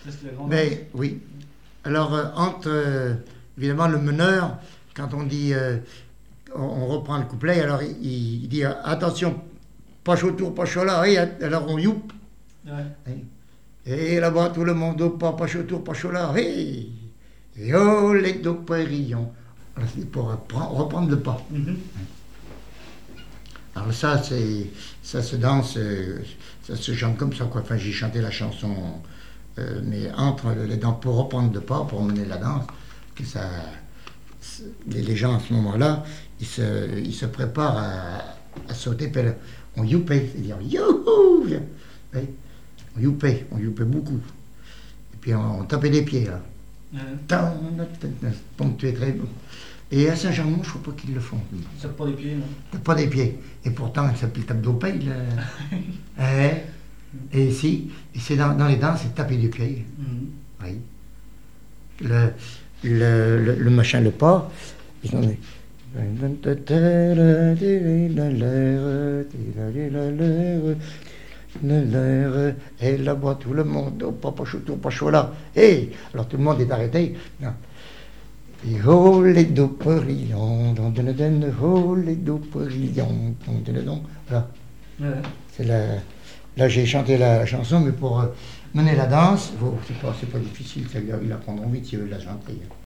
C'est le grand Mais oui. Alors, évidemment, le meneur, quand on dit, on reprend le couplet, alors il dit attention, pas chaud tour, pas chaud là, et alors on youp. Ouais. Et là-bas, tout le monde, oh, pas chaud tour, pas chaud là, et oh, les deux périllons. Alors, c'est pour reprendre le pas. Alors ça se danse, ça se chante comme ça, quoi. Enfin, j'ai chanté la chanson, mais entre les dents pour reprendre le pas, pour mener la danse, que ça, les gens à ce moment-là, ils se préparent à sauter, puis on youpait, c'est-à-dire youhou, oui, on youpait beaucoup. Et puis on tapait des pieds, là. Ponctué très bon. Et à Saint-Germain, je ne crois pas qu'ils le font. Ils tapent pas des pieds, non? Ils tapent pas des pieds. Et pourtant, ça s'appelle tape d'opé. Et ici, c'est dans les danses, c'est taper des pieds. Oui. Le machin, le pas, ils ont dit... Et là-bas, tout le monde, oh, pas chaud là. Et alors tout le monde est arrêté. Non. Et oh les deux périllons, oh les deux périllons, voilà. Ouais. C'est là j'ai chanté la chanson, mais pour mener la danse, c'est pas difficile, ils apprendront vite s'ils veulent la chanter.